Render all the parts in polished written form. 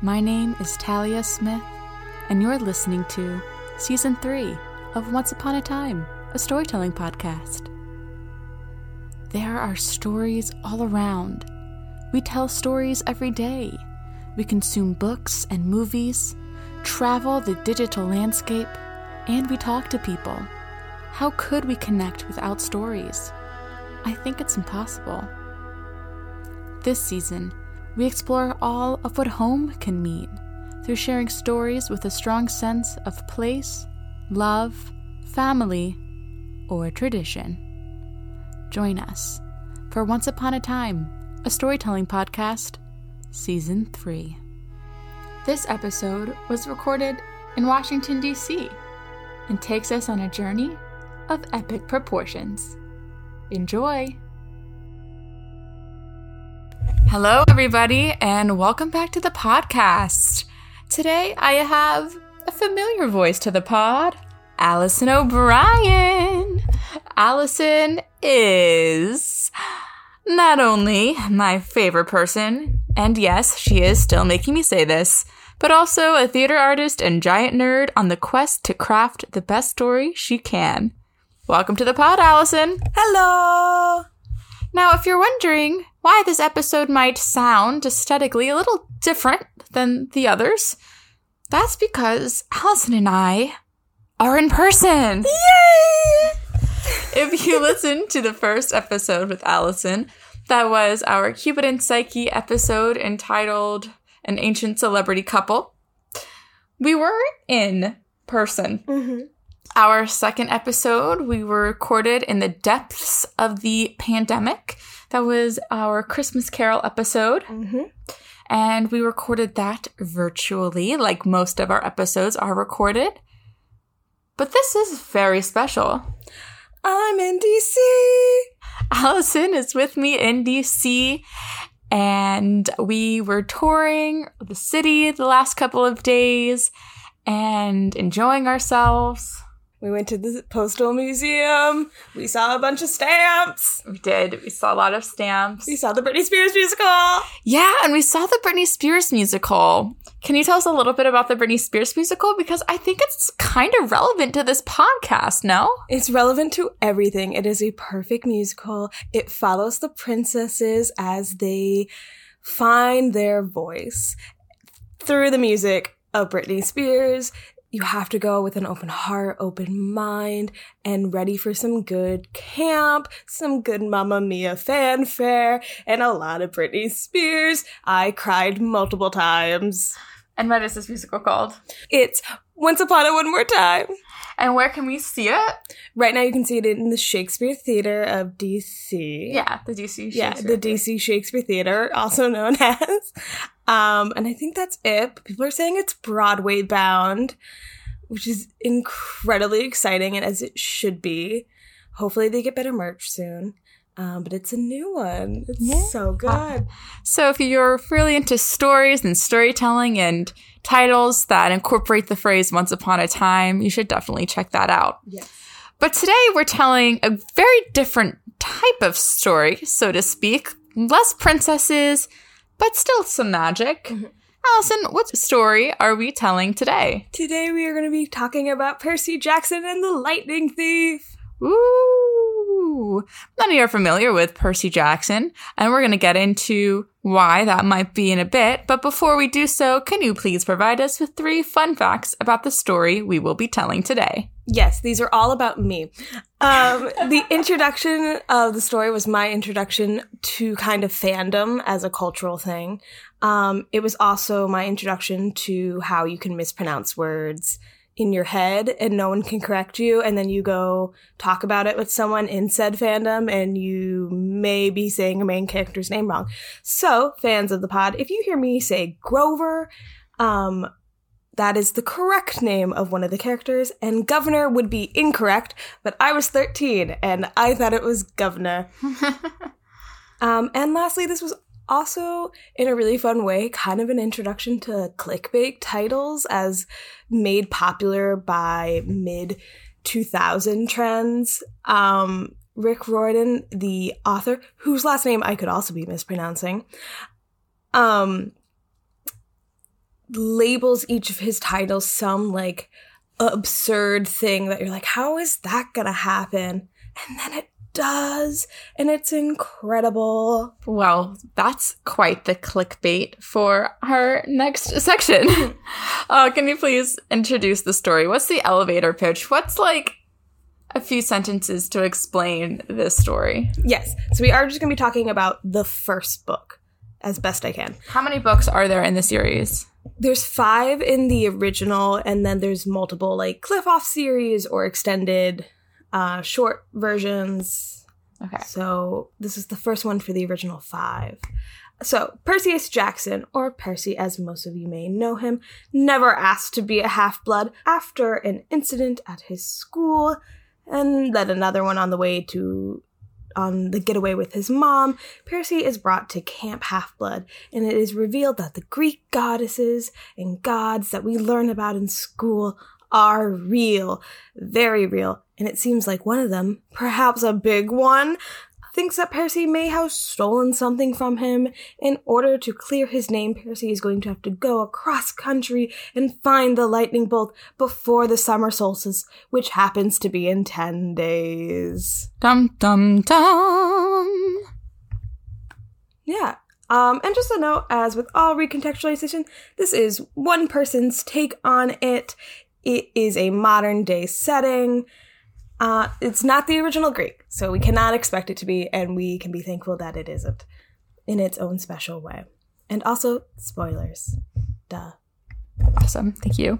My name is Talia Smith, and you're listening to Season 3 of Once Upon a Time, a storytelling podcast. There are stories all around. We tell stories every day. We consume books and movies, travel the digital landscape, and we talk to people. How could we connect without stories? I think it's impossible. This season, we explore all of what home can mean through sharing stories with a strong sense of place, love, family, or tradition. Join us for Once Upon a Time, a storytelling podcast, Season 3. This episode was recorded in Washington, D.C., and takes us on a journey of epic proportions. Enjoy! Hello, everybody, and welcome back to the podcast. Today, I have a familiar voice to the pod, Allison O'Brien. Allison is not only my favorite person, and yes, she is still making me say this, but also a theater artist and giant nerd on the quest to craft the best story she can. Welcome to the pod, Allison. Hello! Now, if you're wondering why this episode might sound aesthetically a little different than the others, that's because Allison and I are in person. Yay! If you listened to the first episode with Allison, that was our Cupid and Psyche episode entitled An Ancient Celebrity Couple. We were in person. Mm-hmm. Our second episode, we were recorded in the depths of the pandemic. That was our Christmas Carol episode. Mm-hmm. And we recorded that virtually, like most of our episodes are recorded. But this is very special. I'm in DC. Allison is with me in DC, and we were touring the city the last couple of days and enjoying ourselves. We went to the Postal Museum. We saw a bunch of stamps. We did. We saw a lot of stamps. We saw the Britney Spears musical. Yeah, and we saw the Britney Spears musical. Can you tell us a little bit about the Britney Spears musical? Because I think it's kind of relevant to this podcast, no? It's relevant to everything. It is a perfect musical. It follows the princesses as they find their voice through the music of Britney Spears. You have to go with an open heart, open mind, and ready for some good camp, some good Mamma Mia fanfare, and a lot of Britney Spears. I cried multiple times. And what is this musical called? It's Once Upon a One More Time. And where can we see it? Right now you can see it in the Shakespeare Theater of D.C. Yeah, the DC Shakespeare. Yeah, the D.C. Shakespeare Theater, also known as. And I think that's it. People are saying it's Broadway bound, which is incredibly exciting, and as it should be. Hopefully they get better merch soon. But it's a new one. It's so good. So if you're really into stories and storytelling and titles that incorporate the phrase once upon a time, you should definitely check that out. Yes. But today we're telling a very different type of story, so to speak. Less princesses, but still some magic. Mm-hmm. Allison, what story are we telling today? Today we are going to be talking about Percy Jackson and the Lightning Thief. Ooh. None of you are familiar with Percy Jackson, and we're going to get into why that might be in a bit. But before we do so, can you please provide us with 3 fun facts about the story we will be telling today? Yes, these are all about me. The introduction of the story was my introduction to kind of fandom as a cultural thing. It was also my introduction to how you can mispronounce words in your head and no one can correct you, and then you go talk about it with someone in said fandom and you may be saying a main character's name wrong. So, fans of the pod, if you hear me say Grover, that is the correct name of one of the characters, and Governor would be incorrect, but I was 13 and I thought it was Governor. And lastly, this was also, in a really fun way, kind of an introduction to clickbait titles as made popular by mid-2000 trends. Rick Riordan, the author, whose last name I could also be mispronouncing, labels each of his titles some like absurd thing that you're like, how is that gonna happen? And then it does, and it's incredible. Well, that's quite the clickbait for our next section. Can you please introduce the story? What's the elevator pitch? What's like a few sentences to explain this story? Yes. So we are just going to be talking about the first book as best I can. How many books are there in the series? There's 5 in the original, and then there's multiple like Cliff-Off series or extended short versions. Okay. So this is the first one for the original 5. So Perseus Jackson, or Percy as most of you may know him, never asked to be a half-blood after an incident at his school and led another one on the getaway with his mom. Percy is brought to Camp Half-Blood, and it is revealed that the Greek goddesses and gods that we learn about in school are real, very real, and it seems like one of them, perhaps a big one, thinks that Percy may have stolen something from him. In order to clear his name, Percy is going to have to go across country and find the lightning bolt before the summer solstice, which happens to be in 10 days. Dum, dum, dum. Yeah. And just a note, as with all recontextualization, this is one person's take on it. It is a modern day setting. It's not the original Greek, so we cannot expect it to be, and we can be thankful that it isn't in its own special way. And also, spoilers. Duh. Awesome. Thank you.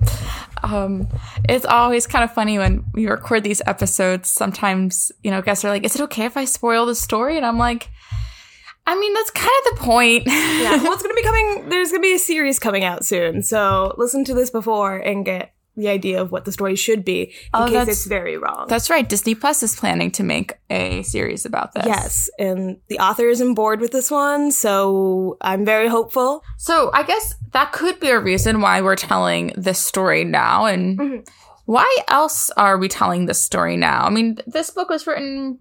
It's always kind of funny when we record these episodes. Sometimes, guests are like, is it okay if I spoil the story? And I'm like, I mean, that's kind of the point. Yeah. Well, there's going to be a series coming out soon. So listen to this before and get the idea of what the story should be in case it's very wrong. That's right. Disney Plus is planning to make a series about this. Yes. And the author is on board with this one. So I'm very hopeful. So I guess that could be a reason why we're telling this story now. And why else are we telling this story now? I mean, this book was written,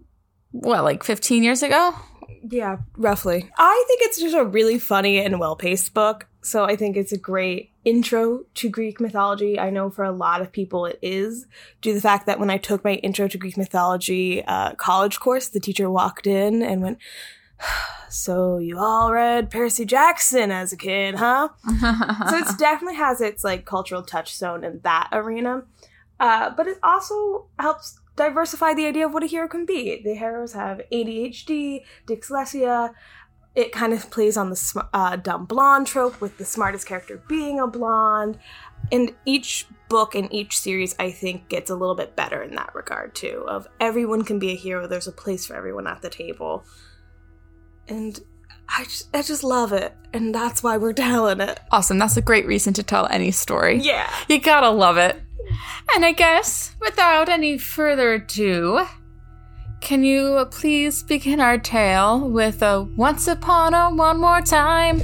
15 years ago? Yeah, roughly. I think it's just a really funny and well-paced book. So I think it's a great intro to Greek mythology. I know for a lot of people it is, due to the fact that when I took my intro to Greek mythology college course, the teacher walked in and went, so you all read Percy Jackson as a kid, huh? So it definitely has its like cultural touchstone in that arena. But it also helps diversify the idea of what a hero can be. The heroes have ADHD, dyslexia. It kind of plays on the dumb blonde trope, with the smartest character being a blonde. And each book in each series, I think, gets a little bit better in that regard, too. Of everyone can be a hero. There's a place for everyone at the table. And I just love it. And that's why we're telling it. Awesome. That's a great reason to tell any story. Yeah. You gotta love it. And I guess, without any further ado, can you please begin our tale with a Once Upon a One More Time?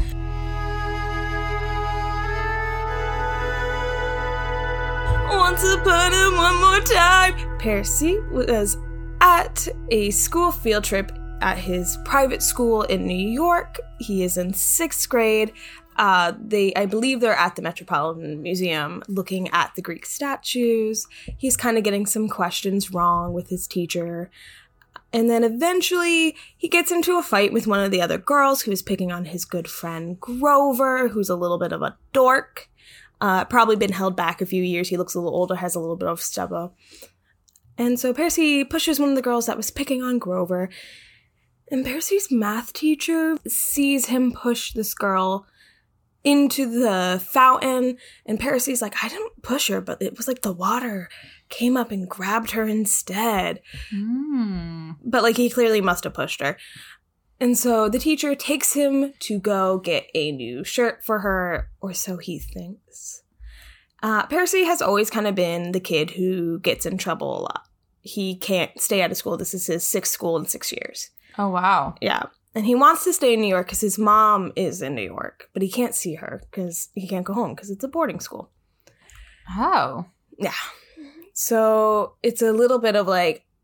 Once upon a one more time. Percy was at a school field trip at his private school in New York. He is in 6th grade. I believe they're at the Metropolitan Museum looking at the Greek statues. He's kind of getting some questions wrong with his teacher. And then eventually he gets into a fight with one of the other girls who is picking on his good friend Grover, who's a little bit of a dork. Probably been held back a few years. He looks a little older, has a little bit of stubble. And so Percy pushes one of the girls that was picking on Grover. And Percy's math teacher sees him push this girl into the fountain, and Percy's like, I didn't push her, but it was like the water came up and grabbed her instead. But like he clearly must have pushed her. And so the teacher takes him to go get a new shirt for her, or so he thinks. Percy has always kind of been the kid who gets in trouble a lot. He can't stay out of school. This is his 6th school in 6 years. Oh, wow. Yeah. And he wants to stay in New York because his mom is in New York, but he can't see her because he can't go home because it's a boarding school. Oh. Yeah. So it's a little bit of like,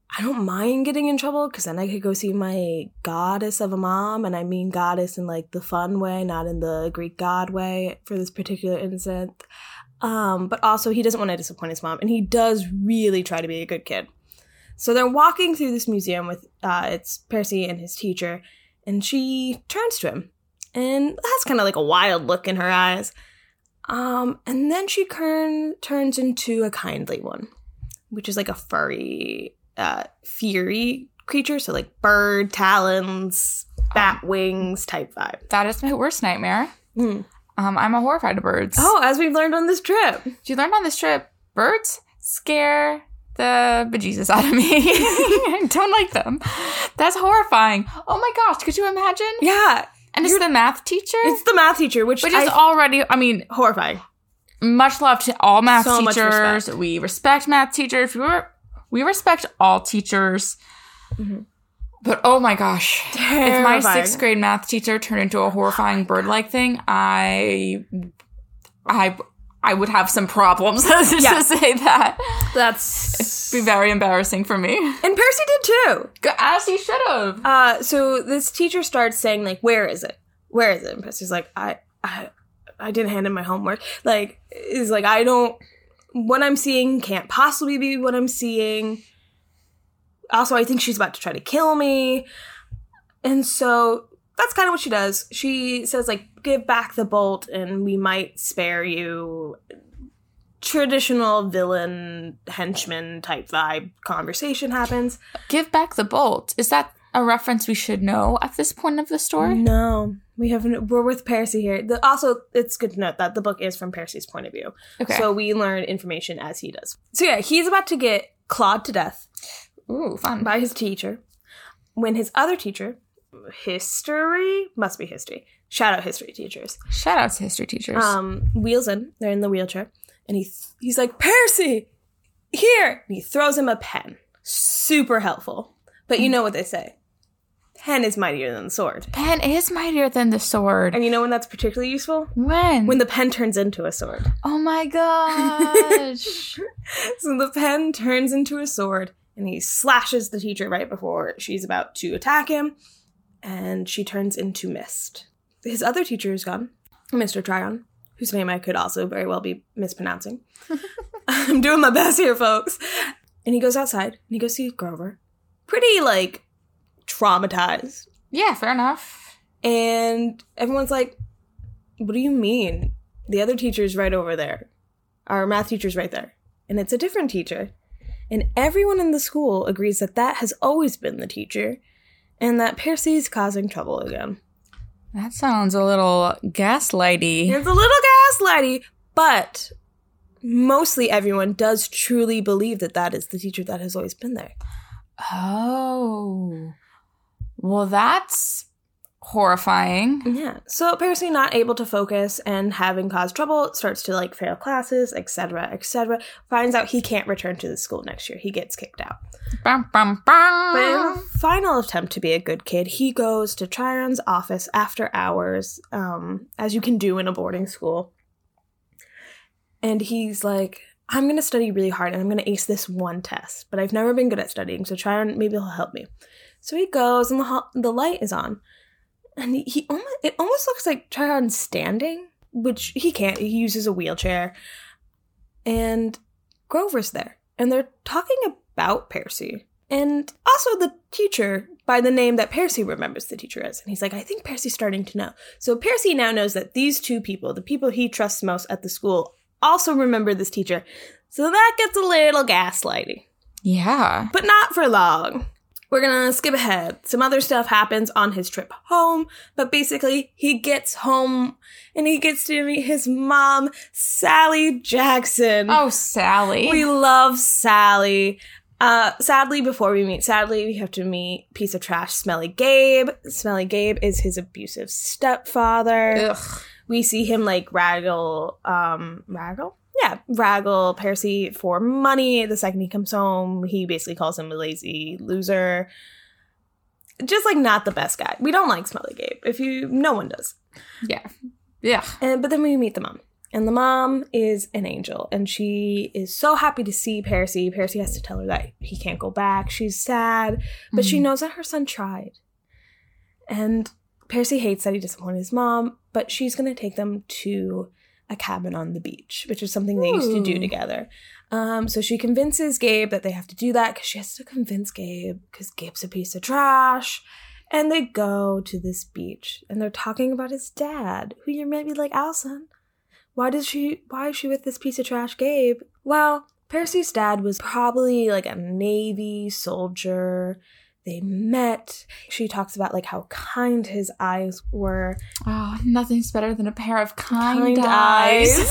I don't mind getting in trouble because then I could go see my goddess of a mom, and I mean goddess in like the fun way, not in the Greek god way for this particular incident. But also he doesn't want to disappoint his mom, and he does really try to be a good kid. So they're walking through this museum with it's Percy and his teacher, and she turns to him and has kind of like a wild look in her eyes. And then she turns into a kindly one, which is like a furry fury creature, so like bird talons, bat wings type vibe. That is my worst nightmare. I'm horrified of birds. Oh, as we've learned on this trip. You learned on this trip, birds scare the bejesus out of me. I don't like them. That's horrifying. Oh my gosh, could you imagine? Yeah. And it's the math teacher? It's the math teacher, which is already, I mean, horrifying. Much love to all math so teachers. Much respect. We respect math teachers. We respect all teachers. Mm-hmm. But oh my gosh. Terrifying. If my 6th grade math teacher turned into a horrifying bird-like thing, I would have some problems to say that. It'd be very embarrassing for me. And Percy did too. As he should have. So this teacher starts saying, like, where is it? Where is it? And Percy's like, I didn't hand in my homework. Like, is like, what I'm seeing can't possibly be what I'm seeing. Also, I think she's about to try to kill me. And so that's kind of what she does. She says, like, give back the bolt and we might spare you. Traditional villain henchman type vibe conversation happens. Give back the bolt. Is that a reference we should know at this point of the story? No, we haven't. We're with Percy here. Also, it's good to note that the book is from Percy's point of view. Okay. So we learn information as he does. So yeah, he's about to get clawed to death. Ooh, fun. By his teacher. When his other teacher, history, must be history. Shout out history teachers. Shout out to history teachers. Wheels in. They're in the wheelchair. And he's like, Percy, here. And he throws him a pen. Super helpful. But you know what they say. Pen is mightier than the sword. Pen is mightier than the sword. And you know when that's particularly useful? When? When the pen turns into a sword. Oh my gosh. So the pen turns into a sword, and he slashes the teacher right before she's about to attack him, and she turns into mist. His other teacher is gone, Mr. Tryon, whose name I could also very well be mispronouncing. I'm doing my best here, folks. And he goes outside, and he goes see Grover. Pretty, like, traumatized. Yeah, fair enough. And everyone's like, what do you mean? The other teacher's right over there. Our math teacher's right there. And it's a different teacher. And everyone in the school agrees that that has always been the teacher, and that Percy's causing trouble again. That sounds a little gaslighty. It's a little gaslighty, but mostly everyone does truly believe that that is the teacher that has always been there. Oh. Well, that's horrifying. Yeah. So Percy, not able to focus and having caused trouble, starts to, like, fail classes, etc., etc., finds out he can't return to the school next year. He gets kicked out. Bum, bum, bum. But in a final attempt to be a good kid, he goes to Tryon's office after hours, as you can do in a boarding school. And he's like, I'm going to study really hard and I'm going to ace this one test, but I've never been good at studying, so Tryon, maybe he'll help me. So he goes and the light is on. And it almost looks like Tryon's standing, which he can't. He uses a wheelchair. And Grover's there. And they're talking about Percy. And also the teacher, by the name that Percy remembers the teacher as. And he's like, I think Percy's starting to know. So Percy now knows that these two people, the people he trusts most at the school, also remember this teacher. So that gets a little gaslighty. Yeah. But not for long. We're going to skip ahead. Some other stuff happens on his trip home, but basically he gets home and he gets to meet his mom, Sally Jackson. Oh, Sally. We love Sally. Sadly, before we meet Sadly, we have to meet piece of trash Smelly Gabe. Smelly Gabe is his abusive stepfather. Ugh. We see him, like, raggle Percy for money. The second he comes home, he basically calls him a lazy loser. Just, like, not the best guy. We don't like Smelly Gabe. No one does. Yeah. Yeah. But then we meet the mom. And the mom is an angel, and she is so happy to see Percy. Percy has to tell her that he can't go back. She's sad, but she knows that her son tried. And Percy hates that he disappointed his mom, but she's going to take them to a cabin on the beach, which is something they used to do together. So she convinces Gabe that they have to do that because she has to convince Gabe because Gabe's a piece of trash. And they go to this beach, and they're talking about his dad, who you might be like, Allison, why is she with this piece of trash, Gabe? Well, Percy's dad was probably like a Navy soldier. They met. She talks about like how kind his eyes were. Oh, nothing's better than a pair of kind eyes.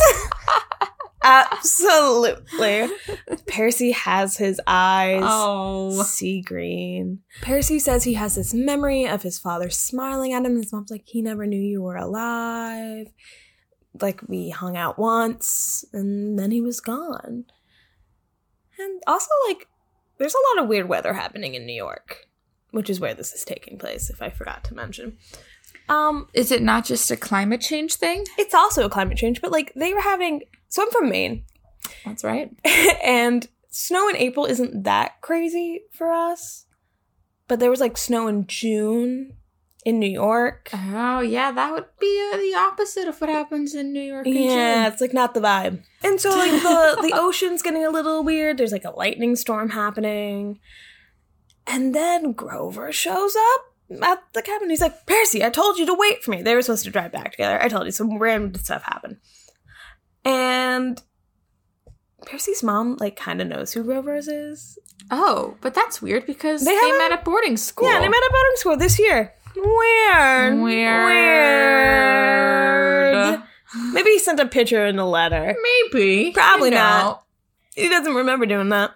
Absolutely. Percy has his eyes sea green. Percy says he has this memory of his father smiling at him. His mom's like, he never knew you were alive. Like, we hung out once, and then he was gone. And also, like, there's a lot of weird weather happening in New York, which is where this is taking place, if I forgot to mention. Is it not just a climate change thing? It's also a climate change, but, like, they were having... So I'm from Maine. That's right. And snow in April isn't that crazy for us. But there was, like, snow in June in New York. Oh, yeah, that would be the opposite of what happens in New York in June. Yeah, it's, like, not the vibe. And so, like, the ocean's getting a little weird. There's, like, a lightning storm happening. And then Grover shows up at the cabin. He's like, Percy, I told you to wait for me. They were supposed to drive back together. I told you some random stuff happened. And Percy's mom, like, kind of knows who Grover's is. Oh, but that's weird because they met at boarding school. Yeah, they met at boarding school this year. Weird. Maybe he sent a picture in a letter. Maybe. Probably not. He doesn't remember doing that.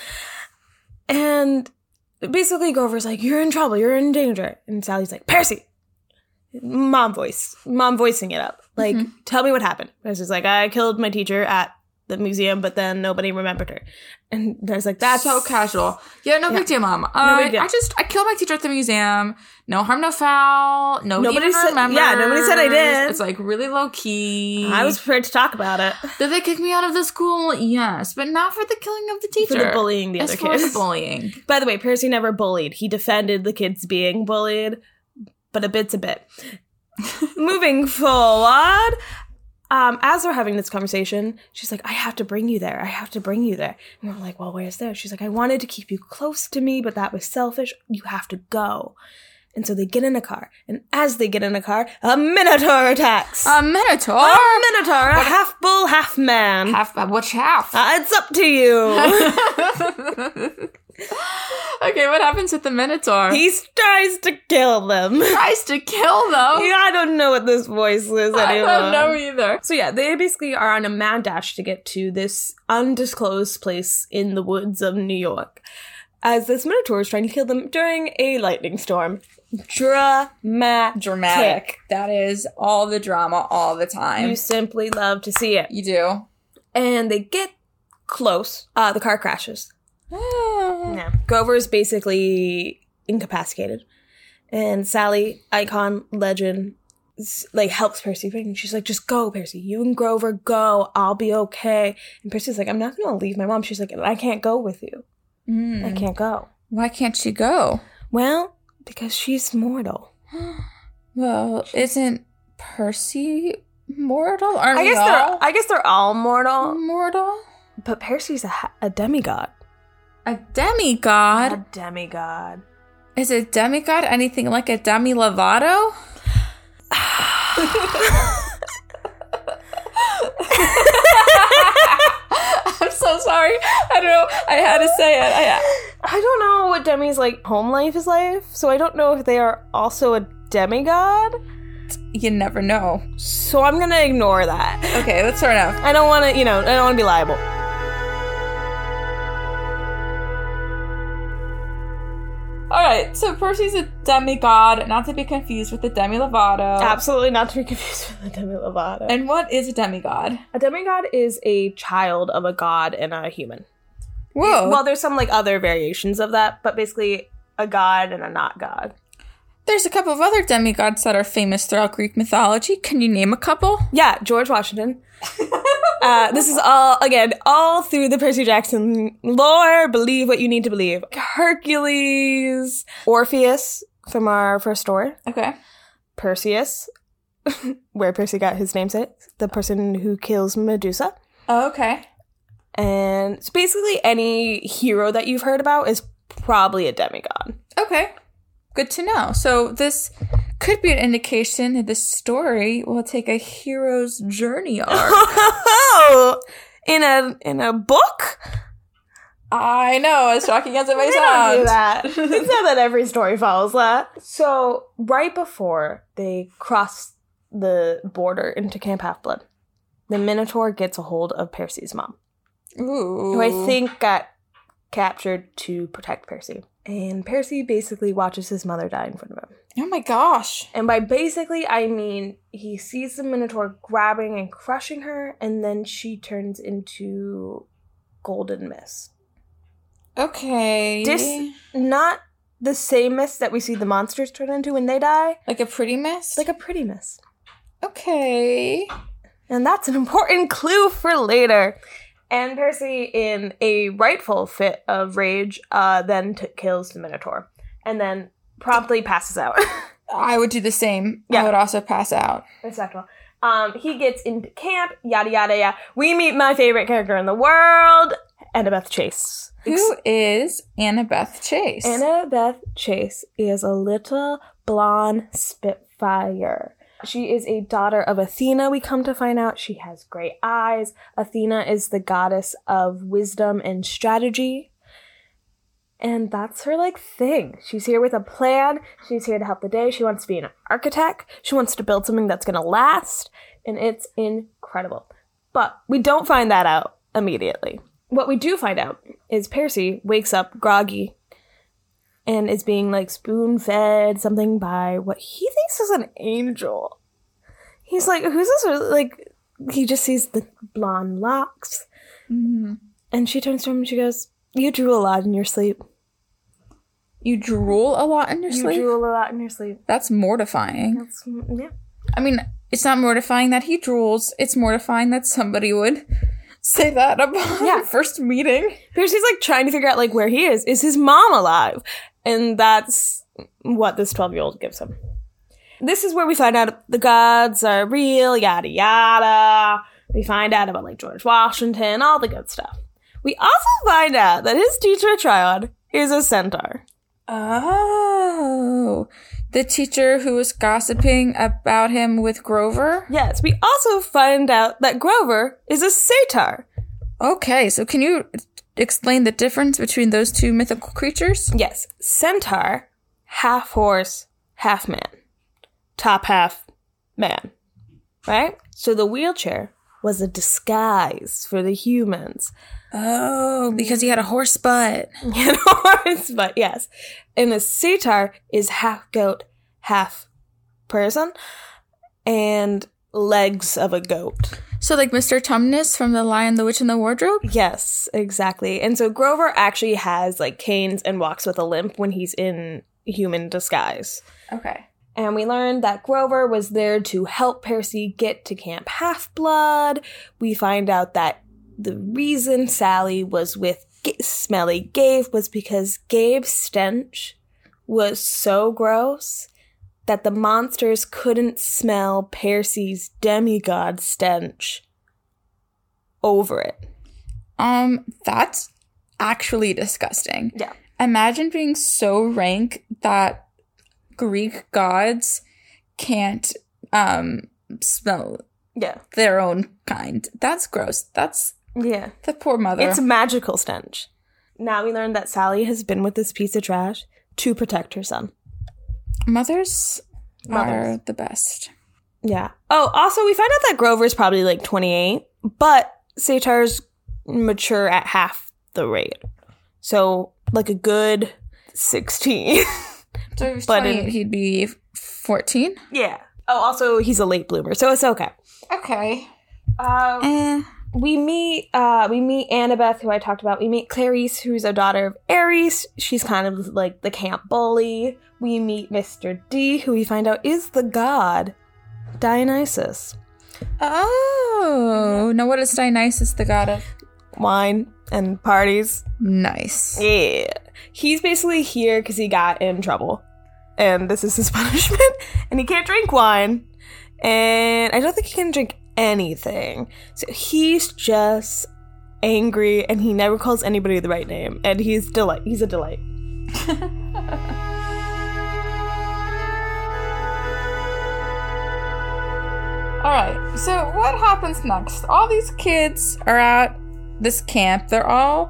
And basically Grover's like, you're in trouble. You're in danger. And Sally's like, Percy. Mom voicing it up. Like, tell me what happened. Percy's like, I killed my teacher at the museum, but then nobody remembered her. And there's like, that's so casual. Yeah, no big deal, Mom. No big deal. I killed my teacher at the museum. No harm, no foul. Nobody even remembers. Yeah, nobody said I did. It's like really low key. I was prepared to talk about it. Did they kick me out of the school? Yes, but not for the killing of the teacher. For the bullying the other kids. For the bullying. By the way, Percy never bullied. He defended the kids being bullied, but a bit's a bit. Moving forward, as they're having this conversation, she's like, I have to bring you there. And we're like, well, where's there? She's like, I wanted to keep you close to me, but that was selfish. You have to go. And so they get in a car. And as they get in a car, a Minotaur attacks. A Minotaur? A half bull, half man. Which half? It's up to you. Okay, what happens with the Minotaur? He tries to kill them. Yeah, I don't know what this voice is anymore. I don't know either. So yeah, they basically are on a mad dash to get to this undisclosed place in the woods of New York, as this Minotaur is trying to kill them during a lightning storm. Dramatic. That is all the drama all the time. You simply love to see it. You do. And they get close. The car crashes. Yeah. Grover is basically incapacitated. And Sally, icon, legend, like, helps Percy. And she's like, just go, Percy. You and Grover go. I'll be okay. And Percy's like, I'm not going to leave my mom. She's like, I can't go with you. I can't go. Why can't she go? Well, because she's mortal. Well, isn't Percy mortal? I guess they're all mortal. Mortal? But Percy's a demigod. A demigod? A demigod. Is a demigod anything like a Demi Lovato? I'm so sorry. I don't know. I had to say it. I don't know what Demi's, like, home life is like, so I don't know if they are also a demigod. You never know. So I'm gonna ignore that. Okay, that's fair enough. I don't want to, I don't want to be liable. Alright, so Percy's a demigod, not to be confused with the Demi Lovato. Absolutely not to be confused with the Demi Lovato. And what is a demigod? A demigod is a child of a god and a human. Whoa. Well, there's some, like, other variations of that, but basically a god and a not god. There's a couple of other demigods that are famous throughout Greek mythology. Can you name a couple? Yeah, George Washington. This is all through the Percy Jackson lore. Believe what you need to believe. Hercules, Orpheus from our first story. Okay. Perseus, where Percy got his namesake, the person who kills Medusa. Oh, okay. And so basically any hero that you've heard about is probably a demigod. Okay. Good to know. So this could be an indication that this story will take a hero's journey arc. Oh, in a book? I know, as shocking as it may We sound. don't do that. It's not that every story follows that. So right before they cross the border into Camp Half-Blood, the Minotaur gets a hold of Percy's mom, Ooh. who I think got captured to protect Percy. And Percy basically watches his mother die in front of him. Oh my gosh. And by basically, I mean he sees the Minotaur grabbing and crushing her, and then she turns into golden mist. Okay. Not the same mist that we see the monsters turn into when they die. Like a pretty mist? Like a pretty mist. Okay. And that's an important clue for later. And Percy, in a rightful fit of rage, then kills the Minotaur. And then promptly passes out. I would do the same. Yeah. I would also pass out. Exactly. He gets into camp, yada, yada, yada. We meet my favorite character in the world, Annabeth Chase. Who is Annabeth Chase? Annabeth Chase is a little blonde spitfire. She is a daughter of Athena, we come to find out. She has gray eyes. Athena is the goddess of wisdom and strategy. And that's her, thing. She's here with a plan. She's here to help the day. She wants to be an architect. She wants to build something that's going to last. And it's incredible. But we don't find that out immediately. What we do find out is Percy wakes up groggy and is being, spoon-fed something by what he thinks is an angel. He's like, who's this? He just sees the blonde locks. Mm-hmm. And she turns to him and she goes, you drool a lot in your sleep. You drool a lot in your sleep? You drool a lot in your sleep. That's mortifying. Yeah. I mean, it's not mortifying that he drools. It's mortifying that somebody would say that upon Yeah. first meeting. Percy's, trying to figure out, where he is. Is his mom alive? And that's what this 12-year-old gives him. This is where we find out the gods are real, yada, yada. We find out about, George Washington, all the good stuff. We also find out that his teacher at Triad is a centaur. Oh. The teacher who was gossiping about him with Grover? Yes, we also find out that Grover is a satyr. Okay, so can you explain the difference between those two mythical creatures? Yes, centaur, half horse, half man. Top half man. Right? So the wheelchair was a disguise for the humans. Oh, because he had a horse butt. But yes. And the satyr is half goat, half person, and legs of a goat. So like Mr. Tumnus from The Lion, the Witch, and the Wardrobe? Yes, exactly. And so Grover actually has canes and walks with a limp when he's in human disguise. Okay. And we learned that Grover was there to help Percy get to Camp Half-Blood. We find out that the reason Sally was with Smelly Gabe was because Gabe's stench was so gross that the monsters couldn't smell Percy's demigod stench over it. That's actually disgusting. Yeah. Imagine being so rank that Greek gods can't smell their own kind. That's gross. That's the poor mother. It's a magical stench. Now we learned that Sally has been with this piece of trash to protect her son. Mothers are the best. Yeah. Oh, also we find out that Grover's probably 28, but satyrs mature at half the rate. So a good 16. So if he was 28, he'd be 14? Yeah. Oh, also he's a late bloomer, so it's okay. Okay. we meet Annabeth, who I talked about. We meet Clarice, who's a daughter of Ares. She's kind of like the camp bully. We meet Mr. D, who we find out is the god Dionysus. Oh, now what is Dionysus the god of? Wine and parties. Nice. Yeah. He's basically here because he got in trouble. And this is his punishment. And he can't drink wine. And I don't think he can drink anything. So he's just angry and he never calls anybody the right name. And he's a delight. Alright, so what happens next? All these kids are at this camp. They're all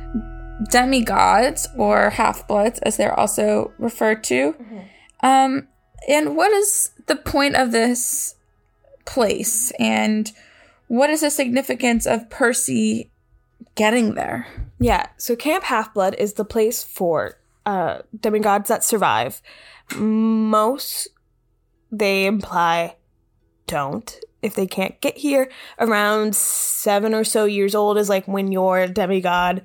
demigods or half-bloods, as they're also referred to. Mm-hmm. And what is the point of this place? And what is the significance of Percy getting there? Yeah, so Camp Half-Blood is the place for demigods that survive. Most, they imply, don't. If they can't get here, around 7 or so years old is like when your demigod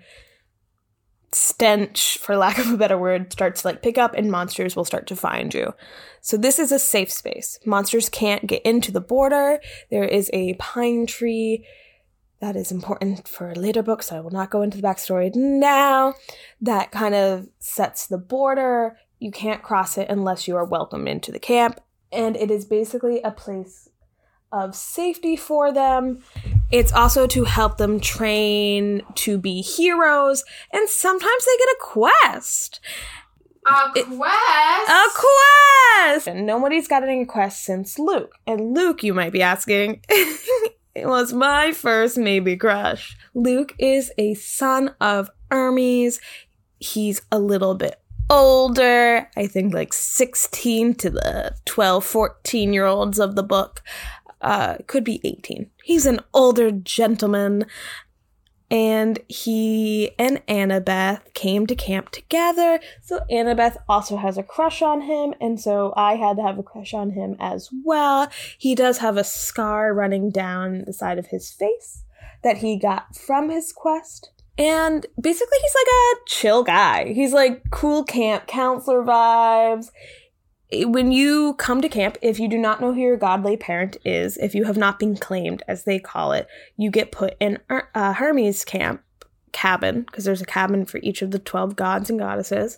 stench, for lack of a better word, starts to like pick up and monsters will start to find you. So this is a safe space. Monsters can't get into the border. There is a pine tree that is important for later books. So I will not go into the backstory now. That kind of sets the border. You can't cross it unless you are welcomed into the camp. And it is basically a place of safety for them. It's also to help them train to be heroes, and sometimes they get a quest. A quest? A quest! And nobody's gotten a quest since Luke. And Luke, you might be asking, it was my first maybe crush. Luke is a son of Hermes. He's a little bit older, I think like 16 to the 12, 14-year-olds of the book. Could be 18. He's an older gentleman, and he and Annabeth came to camp together, so Annabeth also has a crush on him, and so I had to have a crush on him as well. He does have a scar running down the side of his face that he got from his quest, and basically he's like a chill guy. He's like cool camp counselor vibes. When you come to camp, if you do not know who your godly parent is, if you have not been claimed, as they call it, you get put in Hermes' cabin, because there's a cabin for each of the 12 gods and goddesses.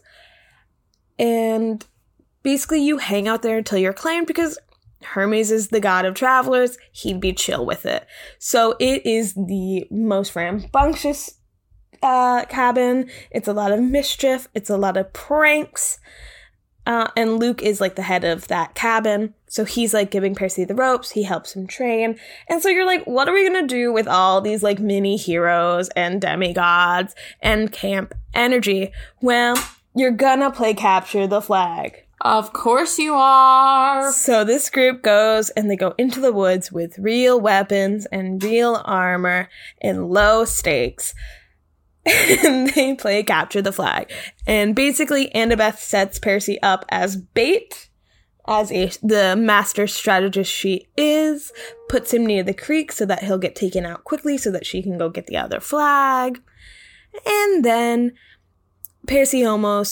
And basically you hang out there until you're claimed, because Hermes is the god of travelers. He'd be chill with it. So it is the most rambunctious cabin. It's a lot of mischief. It's a lot of pranks. And Luke is like the head of that cabin. So he's like giving Percy the ropes. He helps him train. And so you're like, what are we going to do with all these like mini heroes and demigods and camp energy? Well, you're gonna play capture the flag. Of course you are. So this group goes and they go into the woods with real weapons and real armor and low stakes. And they play capture the flag. And basically, Annabeth sets Percy up as bait, as the master strategist she is, puts him near the creek so that he'll get taken out quickly so that she can go get the other flag. And then Percy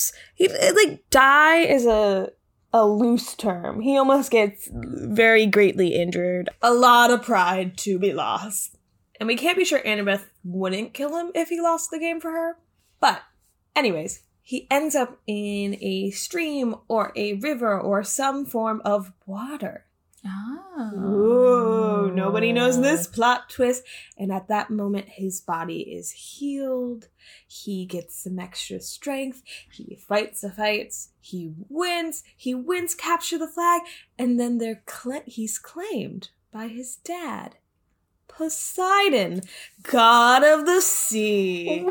die is a loose term. He almost gets very greatly injured. A lot of pride to be lost. And we can't be sure Annabeth wouldn't kill him if he lost the game for her. But anyways, he ends up in a stream or a river or some form of water. Oh. Ooh, nobody knows this plot twist. And at that moment, his body is healed. He gets some extra strength. He fights the fights. He wins. Capture the flag. And then he's claimed by his dad. Poseidon, god of the sea.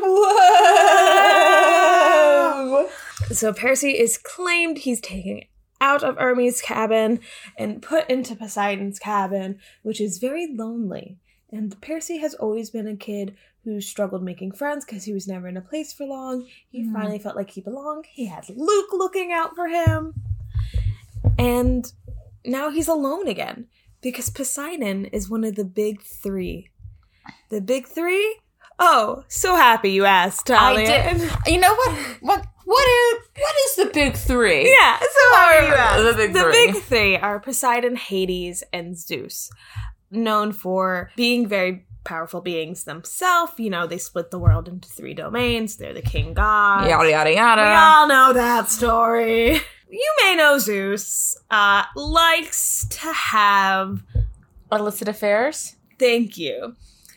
Whoa! So Percy is claimed. He's taken out of Hermes' cabin and put into Poseidon's cabin, which is very lonely. And Percy has always been a kid who struggled making friends because he was never in a place for long. He finally felt like he belonged. He had Luke looking out for him. And now he's alone again. Because Poseidon is one of the big three. The big three? Oh, so happy you asked, Talia. I did. You know what is the big three? Yeah, so happy you asked. The big The three. big three are Poseidon, Hades, and Zeus. Known for being very powerful beings themselves. You know, they split the world into 3 domains. They're the king gods. Yada, yada, yada. We all know that story. You may know Zeus likes to have... illicit affairs? Thank you.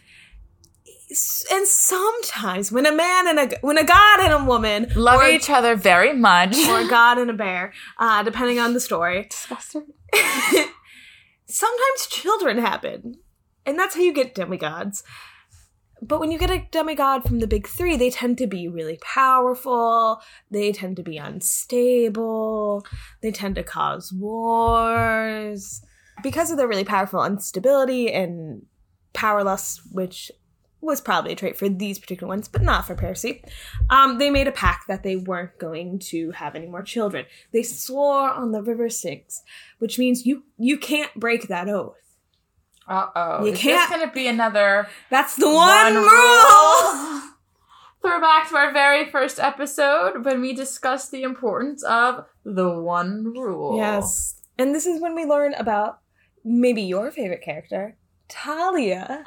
And sometimes when a god and a woman Love or, each other very much. or a god and a bear, depending on the story, Disgusting. sometimes children happen. And that's how you get demigods. But when you get a demigod from the big three, they tend to be really powerful. They tend to be unstable. They tend to cause wars. Because of their really powerful instability and powerless, which was probably a trait for these particular ones, but not for Percy, they made a pact that they weren't going to have any more children. They swore on the river Styx, which means you can't break that oath. Uh-oh. You Is can't- this going to be another That's the one rule! rule? Throwback to our very first episode when we discussed the importance of the one rule. Yes. And this is when we learn about maybe your favorite character, Talia.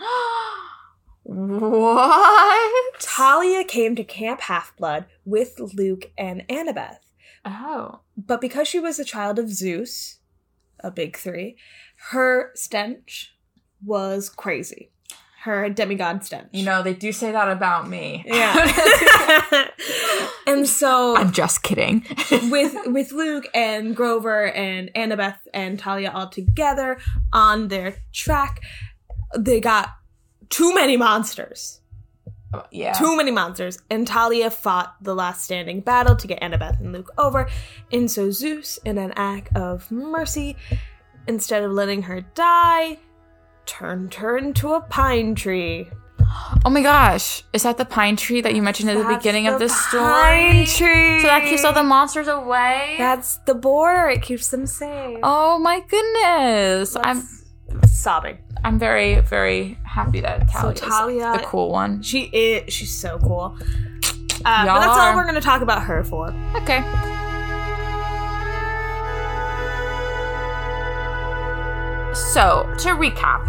What? Talia came to Camp Half-Blood with Luke and Annabeth. Oh. But because she was a child of Zeus, a big three, her stench was crazy. Her demigod stench. You know, they do say that about me. Yeah. And so I'm just kidding. with Luke and Grover and Annabeth and Talia all together on their track, they got too many monsters. Yeah. Too many monsters. And Talia fought the last standing battle to get Annabeth and Luke over. And so Zeus, in an act of mercy, instead of letting her die, turned her into a pine tree. Oh my gosh. Is that the pine tree that you mentioned at the That's beginning of the the story? pine tree. So that keeps all the monsters away? That's the border. It keeps them safe. Oh my goodness. Sobbing. I'm very, very happy that Talia is Talia- the cool one. She's so cool. But that's all we're going to talk about her for. Okay. So, to recap,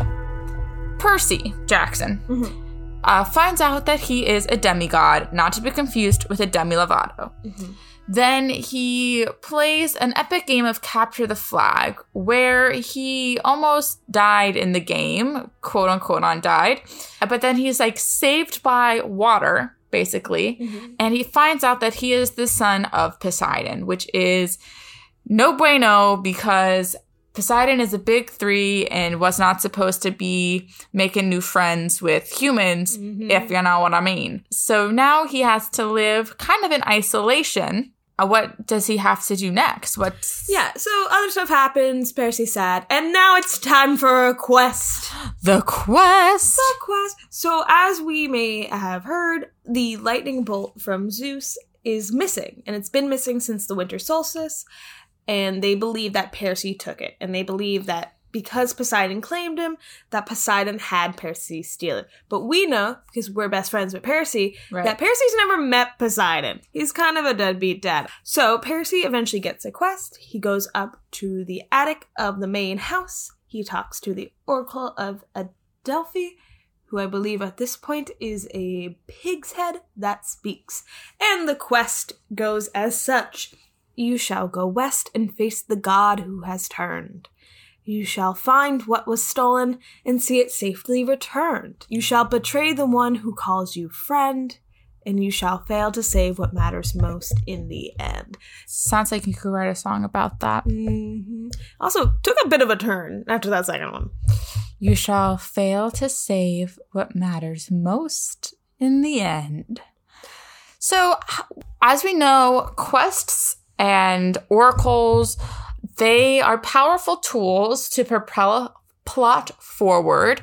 Percy Jackson finds out that he is a demigod, not to be confused with a Demi Lovato. Then he plays an epic game of Capture the Flag, where he almost died in the game, quote unquote on died, but then he's like saved by water, basically, and he finds out that he is the son of Poseidon, which is no bueno because Poseidon is a big three and was not supposed to be making new friends with humans, if you know what I mean. So now he has to live kind of in isolation. What does he have to do next? Yeah, so other stuff happens. Percy's sad. And now it's time for a quest. The quest? The quest. So as we may have heard, the lightning bolt from Zeus is missing. And it's been missing since the winter solstice. And they believe that Percy took it. And they believe that because Poseidon claimed him, that Poseidon had Percy steal it. But we know, because we're best friends with Percy, that Percy's never met Poseidon. He's kind of a deadbeat dad. So Percy eventually gets a quest. He goes up to the attic of the main house. He talks to the Oracle of Adelphi, who I believe at this point is a pig's head that speaks. And the quest goes as such. You shall go west and face the god who has turned. You shall find what was stolen and see it safely returned. You shall betray the one who calls you friend, and you shall fail to save what matters most in the end. Sounds like you could write a song about that. Also, took a bit of a turn after that second one. You shall fail to save what matters most in the end. So, as we know, quests and oracles, they are powerful tools to propel a plot forward.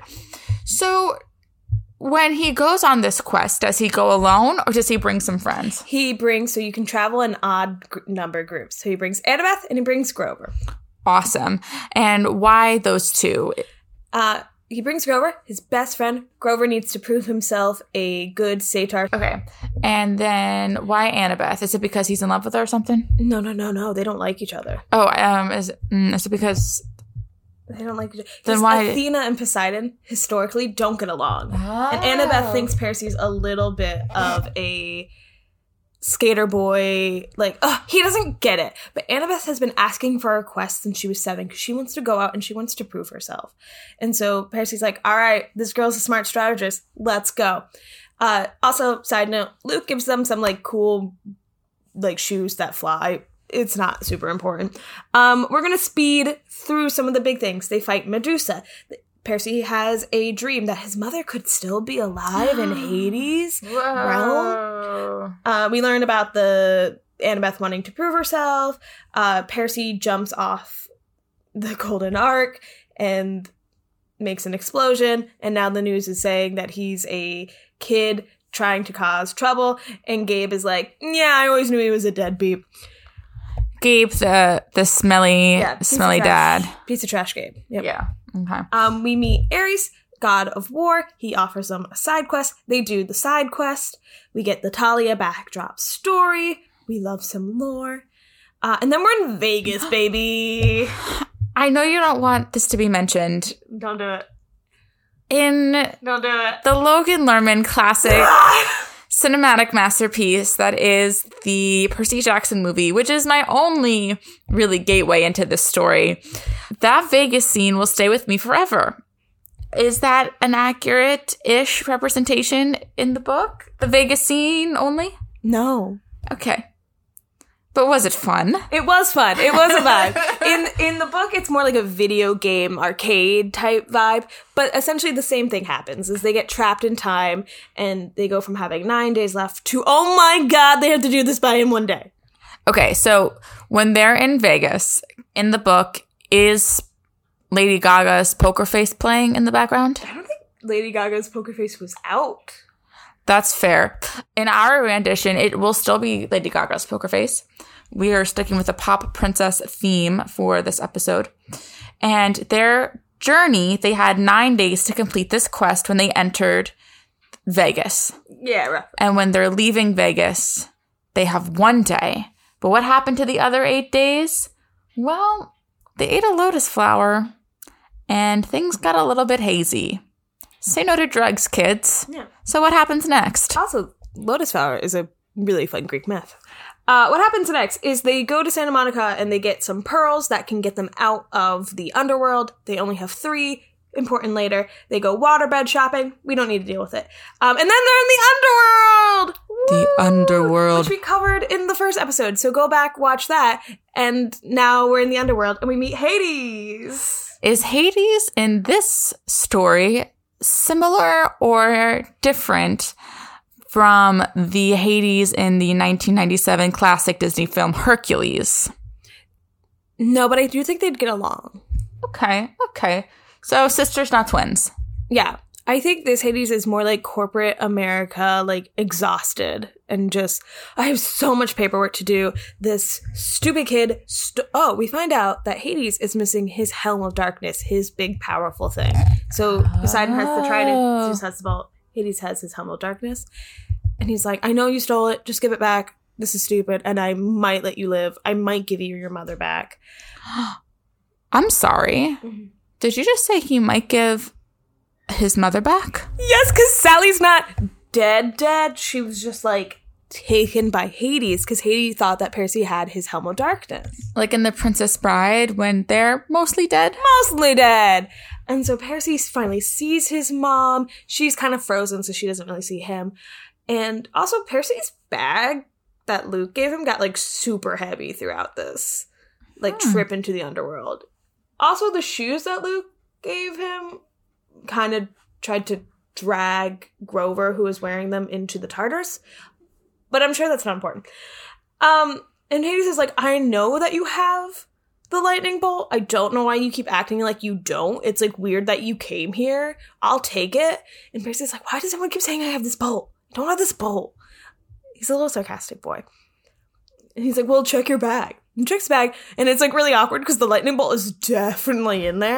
So when he goes on this quest, does he go alone or does he bring some friends? He brings, so you can travel in odd number groups. So he brings Annabeth and he brings Grover. Awesome. And why those two? he brings Grover, his best friend. Grover needs to prove himself a good satyr. Okay. And then why Annabeth? Is it because he's in love with her or something? No. They don't like each other. Oh, is it because... They don't like each other. Then why... Athena and Poseidon, historically, don't get along. Oh. And Annabeth thinks Percy's a little bit of a... skater boy, like, he doesn't get it. But Annabeth has been asking for a quest since she was 7 because she wants to go out and she wants to prove herself. And so Percy's like, all right, this girl's a smart strategist. Let's go. Also, side note, Luke gives them some, like, cool, like, shoes that fly. It's not super important. We're going to speed through some of the big things. They fight Medusa. Percy has a dream that his mother could still be alive in Hades' realm. We learn about the Annabeth wanting to prove herself. Percy jumps off the Golden Ark and makes an explosion. And now the news is saying that he's a kid trying to cause trouble. And Gabe is like, yeah, I always knew he was a deadbeat. Gabe, the smelly dad. Piece of trash Gabe. Yep. Yeah. Okay. We meet Ares, god of war. He offers them a side quest. They do the side quest. We get the Talia backdrop story. We love some lore. And then we're in Vegas, baby. I know you don't want this to be mentioned. Don't do it. Don't do it. The Logan Lerman classic cinematic masterpiece that is the Percy Jackson movie, which is my only really gateway into this story. That Vegas scene will stay with me forever. Is that an accurate-ish representation in the book? The Vegas scene only? No. Okay. But was it fun? It was fun. It was fun. In the book, it's more like a video game arcade type vibe. But essentially the same thing happens is they get trapped in time and they go from having 9 days left to, oh my God, they have to do this by in 1 day. Okay, so when they're in Vegas, in the book, is Lady Gaga's Poker Face playing in the background? I don't think Lady Gaga's Poker Face was out. That's fair. In our rendition, it will still be Lady Gaga's Poker Face. We are sticking with the pop princess theme for this episode. And their journey, they had 9 days to complete this quest when they entered Vegas. Yeah, right. And when they're leaving Vegas, they have 1 day. But what happened to the other 8 days? Well, they ate a lotus flower and things got a little bit hazy. Say no to drugs, kids. Yeah. So what happens next? Also, lotus flower is a really fun Greek myth. What happens next is they go to Santa Monica and they get some pearls that can get them out of the underworld. They only have 3. Important later. They go waterbed shopping. We don't need to deal with it. And then they're in the underworld! The underworld. Which we covered in the first episode. So go back, watch that. And now we're in the underworld and we meet Hades. Is Hades in this story similar or different from the Hades in the 1997 classic Disney film Hercules? No, but I do think they'd get along. Okay. So sisters, not twins. Yeah. I think this Hades is more like corporate America, like exhausted and just, I have so much paperwork to do. This stupid kid, we find out that Hades is missing his Helm of Darkness, his big powerful thing. So Poseidon has the trident, Zeus has the bolt, Hades has his Helm of Darkness. And he's like, I know you stole it, just give it back. This is stupid, and I might let you live. I might give you your mother back. I'm sorry. Mm-hmm. Did you just say he might give his mother back? Yes, because Sally's not dead. She was just, like, taken by Hades, because Hades thought that Percy had his Helm of Darkness. Like in The Princess Bride, when they're mostly dead? Mostly dead! And so Percy finally sees his mom. She's kind of frozen, so she doesn't really see him. And also, Percy's bag that Luke gave him got, like, super heavy throughout this, like, trip into the underworld. Also, the shoes that Luke gave him kind of tried to drag Grover, who was wearing them, into the Tartarus. But I'm sure that's not important. And Hades is like, I know that you have the lightning bolt. I don't know why you keep acting like you don't. It's, like, weird that you came here. I'll take it. And Percy's like, why does everyone keep saying I have this bolt? I don't have this bolt. He's a little sarcastic boy. And he's like, well, check your bag. And checks bag, and it's, like, really awkward because the lightning bolt is definitely in there.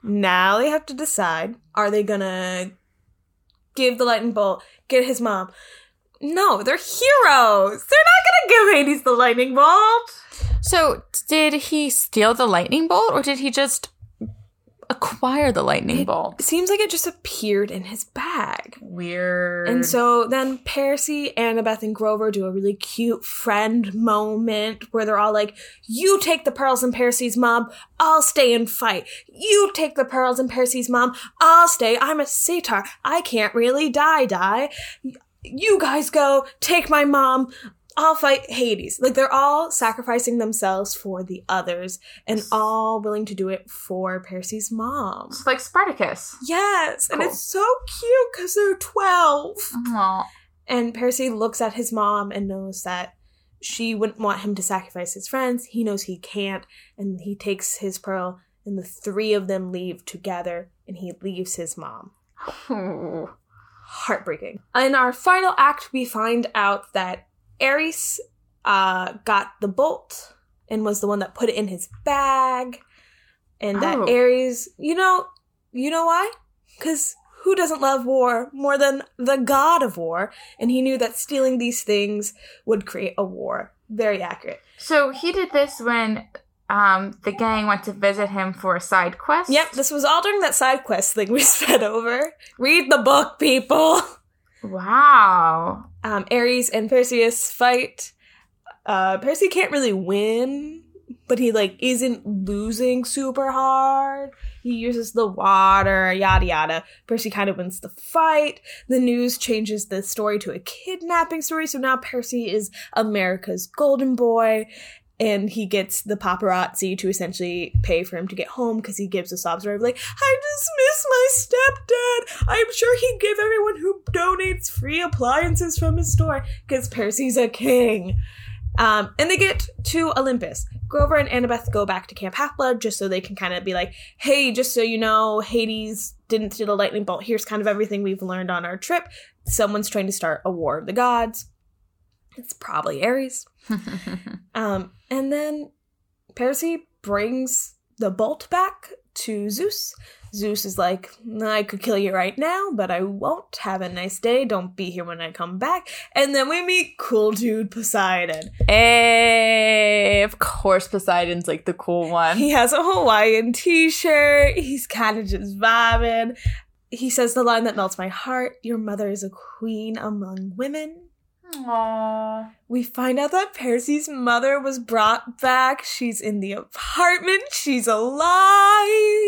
Now they have to decide, are they gonna give the lightning bolt, get his mom? No, they're heroes. They're not gonna give Hades the lightning bolt. So, did he steal the lightning bolt, or did he just acquire the lightning bolt? It seems like it just appeared in his bag. Weird. And so then Percy, Annabeth, and Grover do a really cute friend moment where they're all like, you take the pearls and Percy's mom, I'll stay and fight. You take the pearls and Percy's mom, I'll stay. I'm a satyr. I can't really die. You guys go, take my mom, I'll fight Hades. Like, they're all sacrificing themselves for the others and all willing to do it for Percy's mom. It's like Spartacus. Yes, Cool. and it's so cute because they're 12. Aww. And Percy looks at his mom and knows that she wouldn't want him to sacrifice his friends. He knows he can't, and he takes his pearl, and the three of them leave together, and he leaves his mom. Heartbreaking. In our final act, we find out that Ares got the bolt and was the one that put it in his bag. And that Ares, you know why? Because who doesn't love war more than the god of war? And he knew that stealing these things would create a war. Very accurate. So he did this when the gang went to visit him for a side quest? Yep, this was all during that side quest thing we sped over. Read the book, people! Wow. Ares and Perseus fight. Percy can't really win, but he, isn't losing super hard. He uses the water, yada yada. Percy kind of wins the fight. The news changes the story to a kidnapping story, so now Percy is America's golden boy, and he gets the paparazzi to essentially pay for him to get home because he gives a sob story of I just miss my stepdad. I'm sure he'd give everyone who donates free appliances from his store because Percy's a king. And they get to Olympus. Grover and Annabeth go back to Camp Half-Blood just so they can kind of be like, hey, just so you know, Hades didn't steal a lightning bolt. Here's kind of everything we've learned on our trip. Someone's trying to start a war of the gods. It's probably Ares. And then Percy brings the bolt back to Zeus. Zeus is like, I could kill you right now, but I won't. Have a nice day. Don't be here when I come back. And then we meet cool dude Poseidon. Hey, of course Poseidon's the cool one. He has a Hawaiian t-shirt. He's kind of just vibing. He says the line that melts my heart. Your mother is a queen among women. Aww. We find out that Percy's mother was brought back. She's in the apartment. She's alive.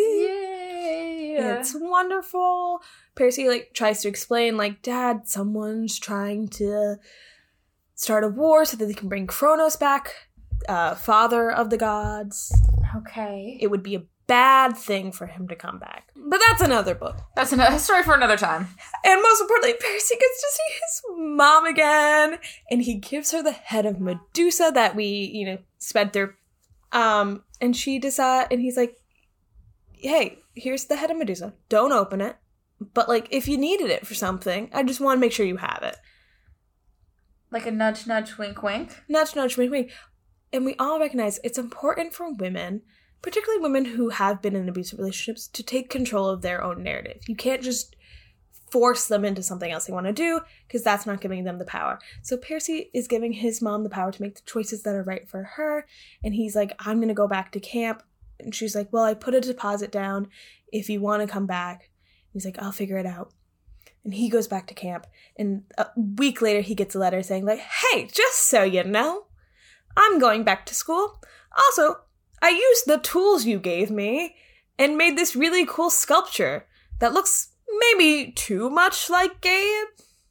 Yay. It's wonderful. Percy, tries to explain, Dad, someone's trying to start a war so that they can bring Kronos back, father of the gods. Okay. It would be a bad thing for him to come back. But that's another book. That's a story for another time. And most importantly, Percy gets to see his mom again. And he gives her the head of Medusa that we, sped through. And she decides, and he's like, hey, here's the head of Medusa. Don't open it. But, if you needed it for something, I just want to make sure you have it. Like a nudge, nudge, wink, wink? Nudge, nudge, wink, wink. And we all recognize it's important for women, particularly women who have been in abusive relationships, to take control of their own narrative. You can't just force them into something else they want to do, because that's not giving them the power. So Percy is giving his mom the power to make the choices that are right for her, and he's like, I'm going to go back to camp. And she's like, well, I put a deposit down if you want to come back. He's like, I'll figure it out. And he goes back to camp, and a week later he gets a letter saying, hey, just so you know, I'm going back to school. Also, I used the tools you gave me and made this really cool sculpture that looks maybe too much like Gabe.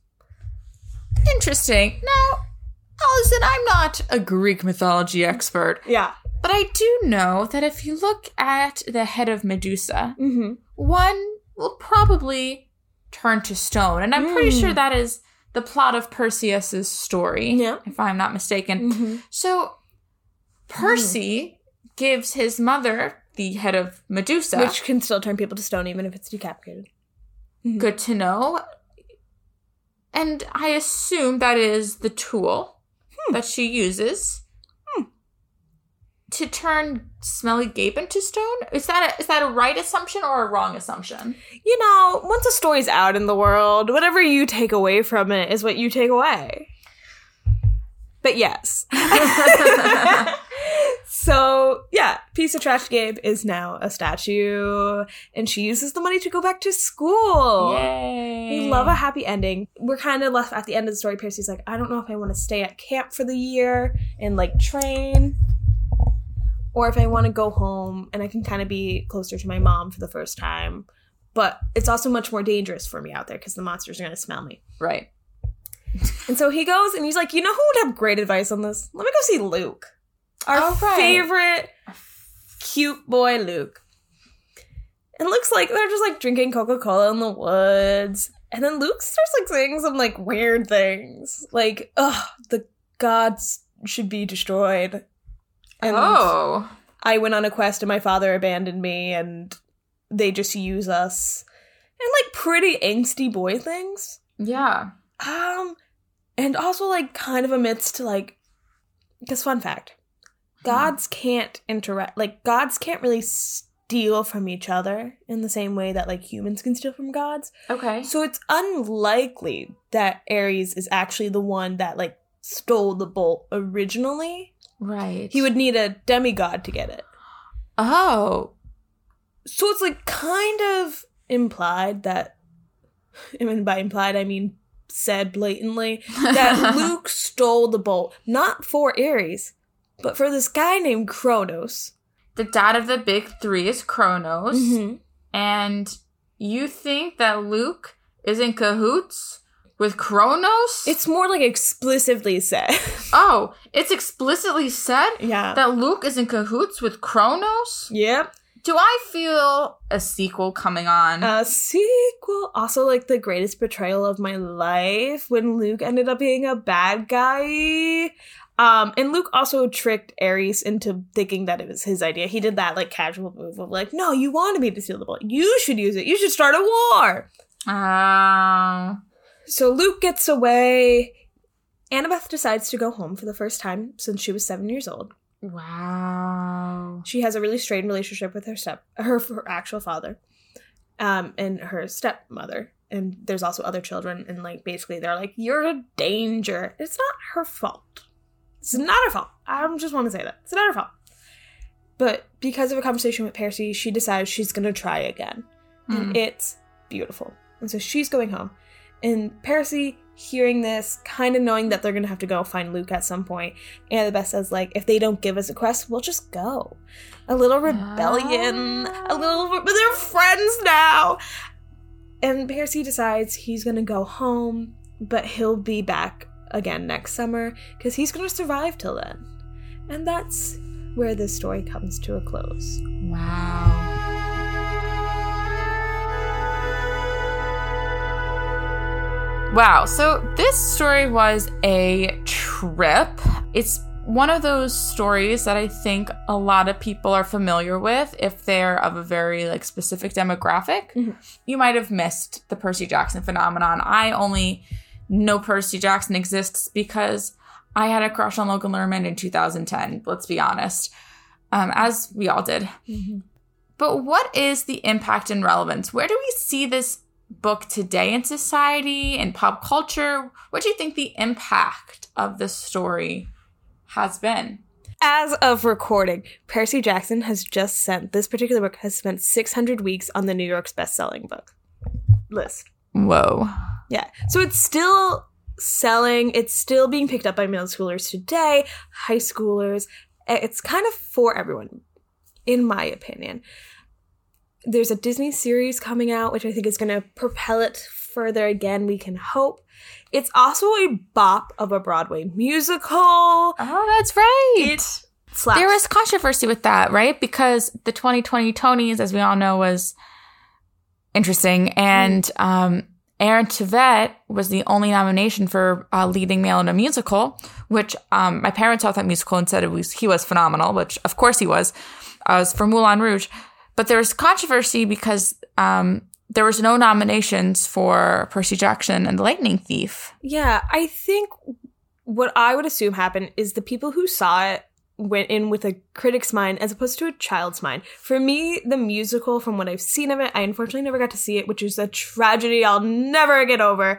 Interesting. Now, Allison, I'm not a Greek mythology expert. Yeah. But I do know that if you look at the head of Medusa, one will probably turn to stone. And I'm pretty sure that is the plot of Perseus's story, if I'm not mistaken. So Percy gives his mother the head of Medusa. Which can still turn people to stone even if it's decapitated. Good to know. And I assume that is the tool that she uses to turn Smelly Gabe into stone? Is that a right assumption or a wrong assumption? You know, once a story's out in the world, whatever you take away from it is what you take away. But yes. So, yeah, Piece of Trash Gabe is now a statue, and she uses the money to go back to school. Yay. We love a happy ending. We're kind of left at the end of the story. Percy's like, I don't know if I want to stay at camp for the year and, like, train, or if I want to go home and I can kind of be closer to my mom for the first time. But it's also much more dangerous for me out there because the monsters are going to smell me. Right. And so he goes and he's like, you know who would have great advice on this? Let me go see Luke. Our favorite cute boy, Luke. And Luke's like, they're just like drinking Coca-Cola in the woods. And then Luke starts like saying some like weird things. Like, the gods should be destroyed. And I went on a quest and my father abandoned me and they just use us. And like pretty angsty boy things. Yeah. And also like kind of admits to like, because fun fact, gods can't interact, like gods can't really steal from each other in the same way that like humans can steal from gods. Okay. So it's unlikely that Ares is actually the one that like stole the bolt originally. Right. He would need a demigod to get it. Oh. So it's like kind of implied that, and by implied I mean said blatantly, that Luke stole the bolt, not for Ares, but for this guy named Kronos. The dad of the big three is Kronos. Mm-hmm. And you think that Luke is in cahoots with Kronos? It's more like explicitly said. Oh, it's explicitly said? Yeah. That Luke is in cahoots with Kronos? Yep. Do I feel a sequel coming on? A sequel. Also, like, the greatest betrayal of my life when Luke ended up being a bad guy. And Luke also tricked Ares into thinking that it was his idea. He did that, like, casual move of, like, no, you wanted me to steal the bolt. You should use it. You should start a war. So Luke gets away. Annabeth decides to go home for the first time since she was 7 years old. Wow. She has a really strained relationship with her actual father, and her stepmother. And there's also other children, and, like, basically they're like, you're a danger. It's not her fault. It's not her fault. I just want to say that. It's not her fault. But because of a conversation with Percy, she decides she's going to try again. And it's beautiful. And so she's going home. And Percy, hearing this, kind of knowing that they're going to have to go find Luke at some point, Annabeth says, like, if they don't give us a quest, we'll just go. A little rebellion. But they're friends now. And Percy decides he's going to go home, but he'll be back again next summer because he's going to survive till then. And that's where this story comes to a close. Wow. Wow, so this story was a trip. It's one of those stories that I think a lot of people are familiar with if they're of a very like specific demographic. Mm-hmm. You might have missed the Percy Jackson phenomenon. I only know Percy Jackson exists because I had a crush on Logan Lerman in 2010, let's be honest, as we all did. Mm-hmm. But what is the impact and relevance? Where do we see this book today in society and pop culture? What do you think the impact of this story has been? As of recording, Percy Jackson has just spent 600 weeks on the New York's best-selling book list. Whoa. Yeah. So it's still selling. It's still being picked up by middle schoolers today, high schoolers. It's kind of for everyone, in my opinion. There's a Disney series coming out, which I think is going to propel it further again, we can hope. It's also a bop of a Broadway musical. Oh, that's right. It slaps. There was controversy with that, right? Because the 2020 Tonys, as we all know, was interesting. And Aaron Tveit was the only nomination for leading male in a musical, which my parents saw that musical and said he was phenomenal, which of course he was. It was for Moulin Rouge. But there was controversy because there was no nominations for Percy Jackson and the Lightning Thief. Yeah, I think what I would assume happened is the people who saw it went in with a critic's mind as opposed to a child's mind. For me, the musical, from what I've seen of it, I unfortunately never got to see it, which is a tragedy I'll never get over.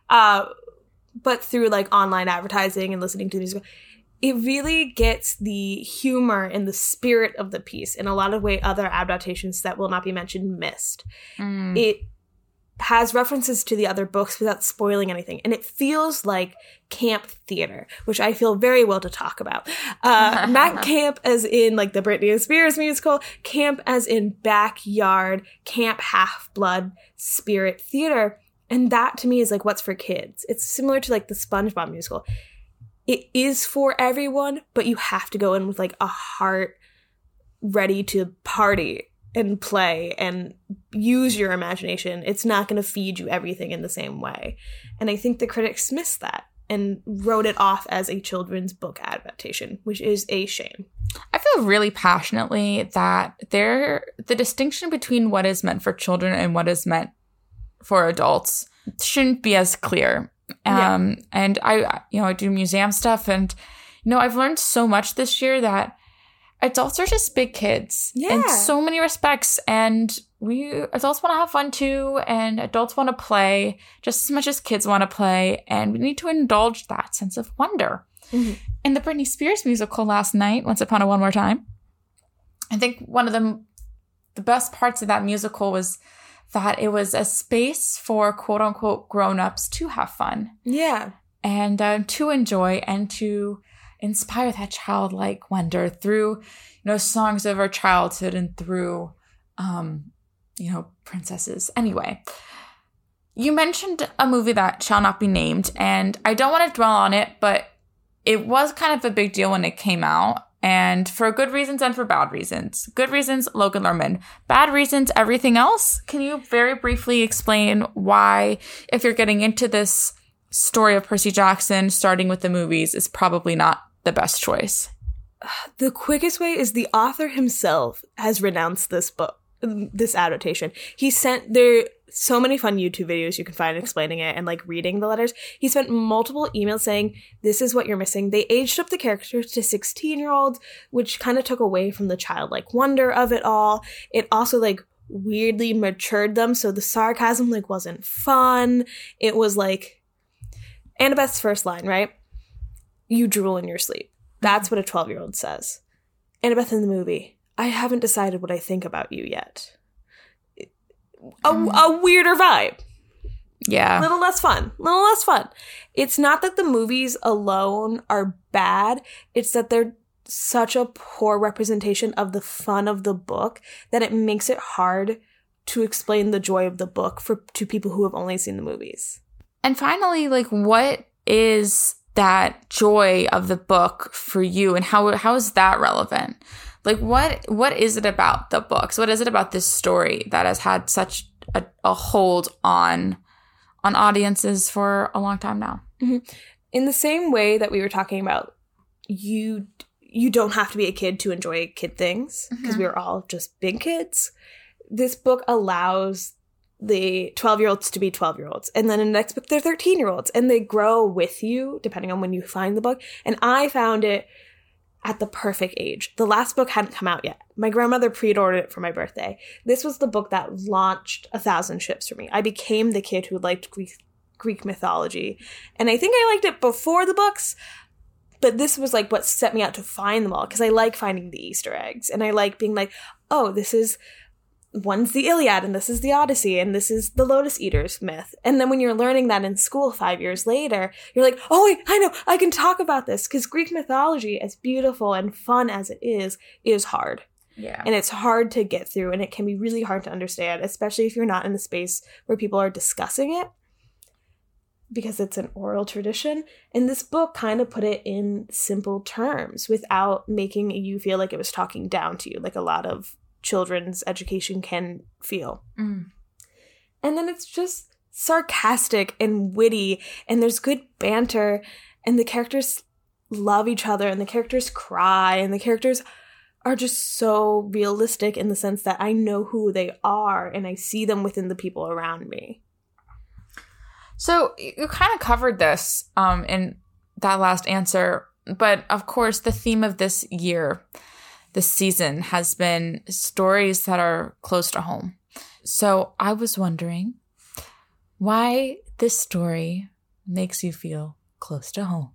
But through like online advertising and listening to the musical, it really gets the humor and the spirit of the piece in a lot of way other adaptations that will not be mentioned missed. It has references to the other books without spoiling anything. And it feels like camp theater, which I feel very well to talk about. Not camp as in like the Britney Spears musical, camp as in backyard, camp half-blood spirit theater. And that to me is like what's for kids. It's similar to like the SpongeBob musical. It is for everyone, but you have to go in with like a heart ready to party and play and use your imagination. It's not going to feed you everything in the same way. And I think the critics missed that and wrote it off as a children's book adaptation, which is a shame. I feel really passionately that the distinction between what is meant for children and what is meant for adults shouldn't be as clear. And I do museum stuff, and I've learned so much this year that adults are just big kids in so many respects, and we adults want to have fun too, and adults want to play just as much as kids want to play, and we need to indulge that sense of wonder. In the Britney Spears musical last night, Once Upon a One More Time, I think one of the best parts of that musical was that it was a space for quote-unquote grown-ups to have fun. Yeah. And to enjoy and to inspire that childlike wonder through, songs of our childhood and through, princesses. Anyway, you mentioned a movie that shall not be named, and I don't want to dwell on it, but it was kind of a big deal when it came out. And for good reasons and for bad reasons. Good reasons, Logan Lerman. Bad reasons, everything else. Can you very briefly explain why, if you're getting into this story of Percy Jackson, starting with the movies is probably not the best choice? The quickest way is the author himself has renounced this book, this adaptation. There so many fun YouTube videos you can find explaining it and like reading the letters. He spent multiple emails saying, this is what you're missing. They aged up the characters to 16-year-olds, which kind of took away from the childlike wonder of it all. It also like weirdly matured them. So the sarcasm like wasn't fun. It was like Annabeth's first line, right? You drool in your sleep. That's what a 12-year-old says. Annabeth in the movie, I haven't decided what I think about you yet. A weirder vibe. Yeah. A little less fun. It's not that the movies alone are bad. It's that they're such a poor representation of the fun of the book that it makes it hard to explain the joy of the book to people who have only seen the movies. And finally, like, what is that joy of the book for you, and how is that relevant? Like, what is it about the books? What is it about this story that has had such a hold on audiences for a long time now? Mm-hmm. In the same way that we were talking about, you don't have to be a kid to enjoy kid things, because we're all just big kids. This book allows the 12-year-olds to be 12-year-olds. And then in the next book, they're 13-year-olds. And they grow with you, depending on when you find the book. And I found it at the perfect age. The last book hadn't come out yet. My grandmother pre-ordered it for my birthday. This was the book that launched 1,000 ships for me. I became the kid who liked Greek mythology. And I think I liked it before the books, but this was like what set me out to find them all, because I like finding the Easter eggs. And I like being like, oh, one's the Iliad, and this is the Odyssey, and this is the Lotus Eaters myth. And then when you're learning that in school 5 years later, you're like, oh wait, I know, I can talk about this. Because Greek mythology, as beautiful and fun as it is hard. Yeah. And it's hard to get through, and it can be really hard to understand, especially if you're not in a space where people are discussing it, because it's an oral tradition. And this book kind of put it in simple terms without making you feel like it was talking down to you, like a lot of children's education can feel. And then it's just sarcastic and witty, and there's good banter, and the characters love each other, and the characters cry, and the characters are just so realistic in the sense that I know who they are, and I see them within the people around me. So you kind of covered this in that last answer. But of course, the theme of this year, this season, has been stories that are close to home. So I was wondering why this story makes you feel close to home.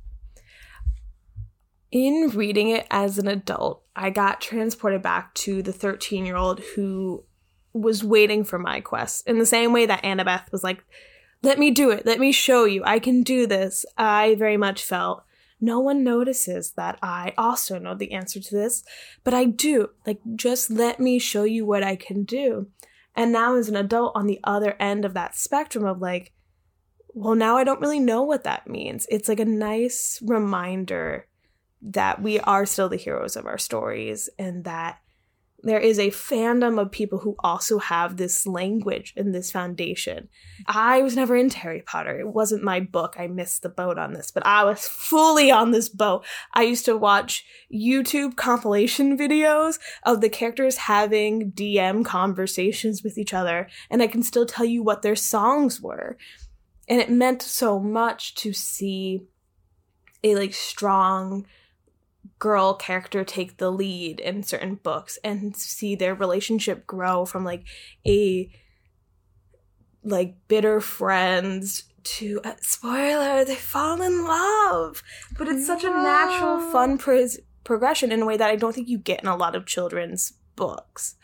In reading it as an adult, I got transported back to the 13-year-old who was waiting for my quest. In the same way that Annabeth was like, let me do it. Let me show you. I can do this. I very much felt, no one notices that I also know the answer to this, but I do. Like, just let me show you what I can do. And now as an adult on the other end of that spectrum of like, well, now I don't really know what that means. It's like a nice reminder that we are still the heroes of our stories and that there is a fandom of people who also have this language and this foundation. I was never into Harry Potter. It wasn't my book. I missed the boat on this, but I was fully on this boat. I used to watch YouTube compilation videos of the characters having DM conversations with each other, and I can still tell you what their songs were. And it meant so much to see a like strong girl character take the lead in certain books and see their relationship grow from like a like bitter friends to spoiler, they fall in love. But it's such a natural, fun progression in a way that I don't think you get in a lot of children's books.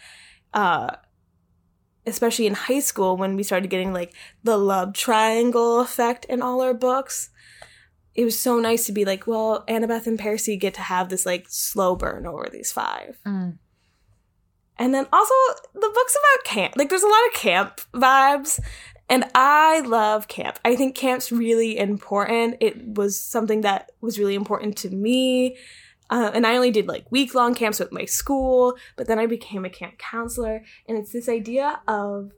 Especially in high school when we started getting like the love triangle effect in all our books. It was so nice to be like, well, Annabeth and Percy get to have this like slow burn over these 5. And then also the book's about camp. Like there's a lot of camp vibes and I love camp. I think camp's really important. It was something that was really important to me. And I only did like week-long camps with my school, but then I became a camp counselor. And it's this idea of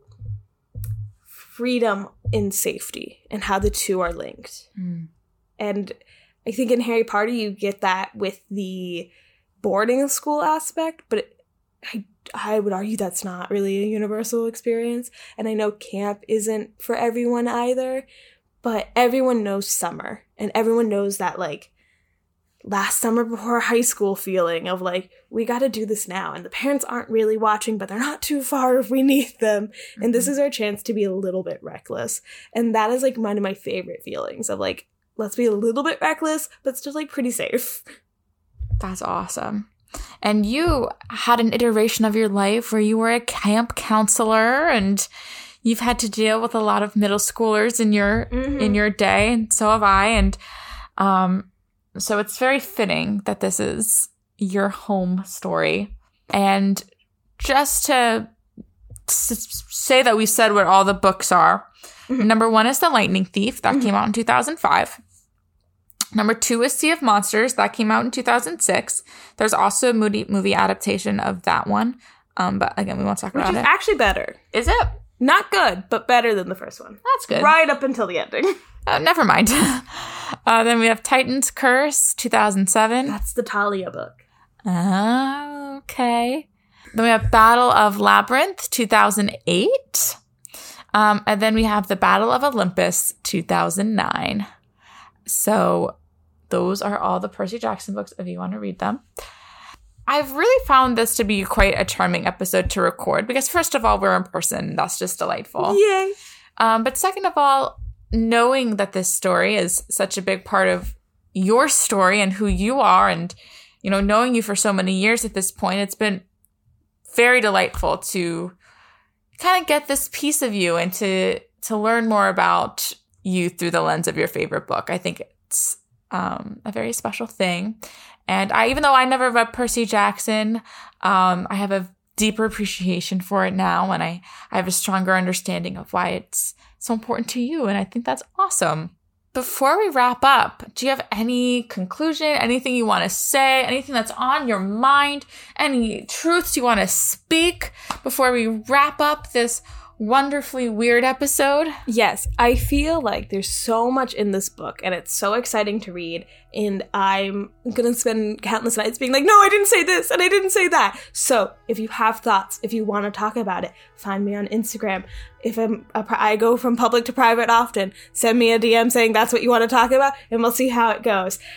freedom and safety and how the two are linked. And I think in Harry Potter, you get that with the boarding school aspect, but I would argue that's not really a universal experience. And I know camp isn't for everyone either, but everyone knows summer. And everyone knows that, like, last summer before high school feeling of, like, we got to do this now. And the parents aren't really watching, but they're not too far if we need them. And this is our chance to be a little bit reckless. And that is, like, one of my favorite feelings of, like, let's be a little bit reckless, but still, like, pretty safe. That's awesome. And you had an iteration of your life where you were a camp counselor and you've had to deal with a lot of middle schoolers in your day, and so have I. And so it's very fitting that this is your home story. And just to say that we said what all the books are, number 1 is The Lightning Thief. That came out in 2005. Number 2 is Sea of Monsters. That came out in 2006. There's also a movie adaptation of that one. But again, we won't talk about it. Which is actually better. Is it? Not good, but better than the first one. That's good. Right up until the ending. Never mind. Then we have Titan's Curse, 2007. That's the Talia book. Okay. Then we have Battle of Labyrinth, 2008. And then we have The Battle of Olympus, 2009. So those are all the Percy Jackson books if you want to read them. I've really found this to be quite a charming episode to record because first of all, we're in person. That's just delightful. Yay. But second of all, knowing that this story is such a big part of your story and who you are and, you know, knowing you for so many years at this point, it's been very delightful to kind of get this piece of you and to learn more about you through the lens of your favorite book. I think it's a very special thing. And even though I never read Percy Jackson, I have a deeper appreciation for it now. And I have a stronger understanding of why it's so important to you. And I think that's awesome. Before we wrap up, do you have any conclusion, anything you want to say, anything that's on your mind, any truths you want to speak before we wrap up this wonderfully weird episode? Yes, I feel like there's so much in this book and it's so exciting to read, and I'm gonna spend countless nights being like, no, I didn't say this and I didn't say that. So if you have thoughts, if you want to talk about it, find me on Instagram. If I go from public to private often, send me a DM saying that's what you want to talk about and we'll see how it goes.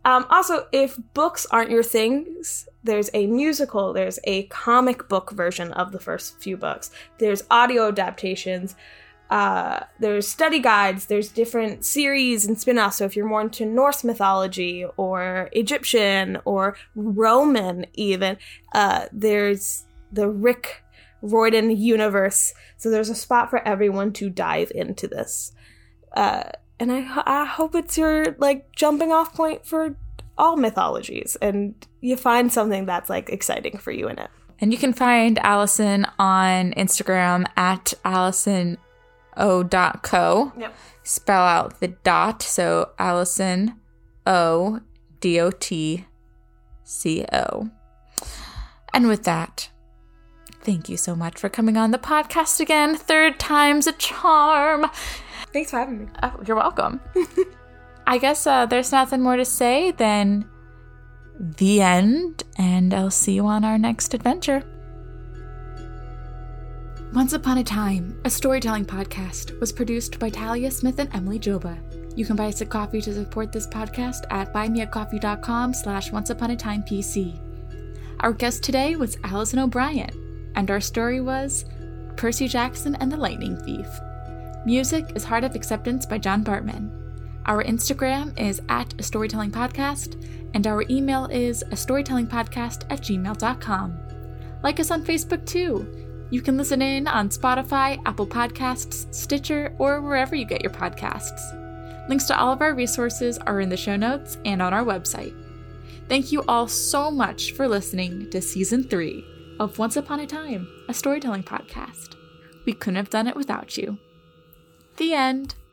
Also, if books aren't your things, there's a musical, there's a comic book version of the first few books, there's audio adaptations, there's study guides, there's different series and spin-offs. So if you're more into Norse mythology or Egyptian or Roman even, there's the Rick Riordan universe. So there's a spot for everyone to dive into this. And I hope it's your, like, jumping off point for all mythologies, and you find something that's, like, exciting for you in it. And you can find Allison on Instagram at AllisonO.co. Yep. Spell out the dot, so Allison O.DOTCO. And with that, thank you so much for coming on the podcast again. 3rd time's a charm. Thanks for having me. Oh, you're welcome. I guess there's nothing more to say than the end, and I'll see you on our next adventure. Once Upon a Time, a storytelling podcast, was produced by Talia Smith and Emily Joba. You can buy us a coffee to support this podcast at buymeacoffee.com/onceuponatimepc. Our guest today was Allison O'Brien, and our story was Percy Jackson and the Lightning Thief. Music is Heart of Acceptance by John Bartman. Our Instagram is @astorytellingpodcast, and our email is astorytellingpodcast@gmail.com. Like us on Facebook too. You can listen in on Spotify, Apple Podcasts, Stitcher, or wherever you get your podcasts. Links to all of our resources are in the show notes and on our website. Thank you all so much for listening to Season 3 of Once Upon a Time, a storytelling podcast. We couldn't have done it without you. The end.